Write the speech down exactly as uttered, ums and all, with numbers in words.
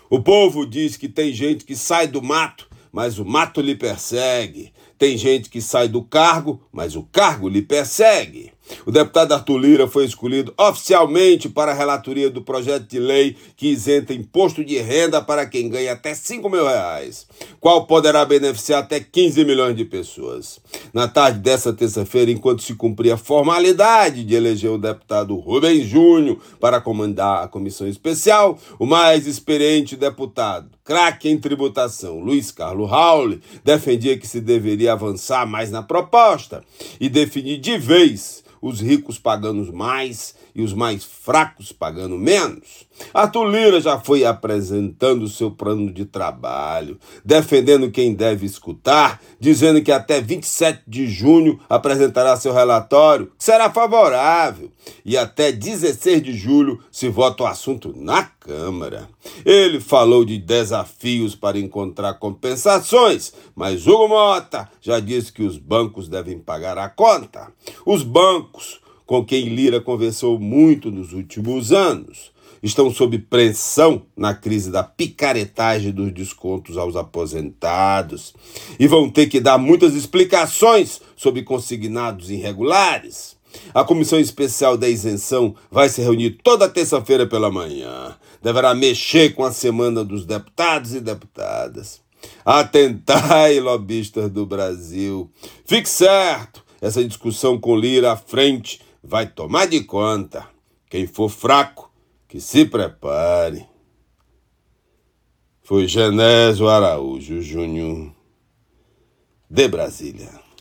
O povo diz que tem gente que sai do mato, mas o mato lhe persegue. Tem gente que sai do cargo, mas o cargo lhe persegue. O deputado Arthur Lira foi escolhido oficialmente para a relatoria do projeto de lei que isenta imposto de renda para quem ganha até cinco mil reais, qual poderá beneficiar até quinze milhões de pessoas. Na tarde dessa terça-feira, enquanto se cumpria a formalidade de eleger o deputado Rubem Júnior para comandar a comissão especial, o mais experiente deputado, craque em tributação, Luiz Carlos Rauli, defendia que se deveria avançar mais na proposta e definir de vez os ricos pagando mais e os mais fracos pagando menos. Arthur Lira já foi apresentando seu plano de trabalho, defendendo quem deve escutar, dizendo que até vinte e sete de junho apresentará seu relatório, que será favorável, e até dezesseis de julho se vota o assunto na Câmara. Ele falou de desafios para encontrar compensações, mas Hugo Mota já disse que os bancos devem pagar a conta. Os bancos, com quem Lira conversou muito nos últimos anos, estão sob pressão na crise da picaretagem dos descontos aos aposentados e vão ter que dar muitas explicações sobre consignados irregulares. A Comissão Especial da Isenção vai se reunir toda terça-feira pela manhã. Deverá mexer com a semana dos deputados e deputadas. Atentai, lobistas do Brasil. Fique certo, essa discussão com Lira à frente vai tomar de conta. Quem for fraco, que se prepare. Foi Genésio Araújo Júnior, de Brasília.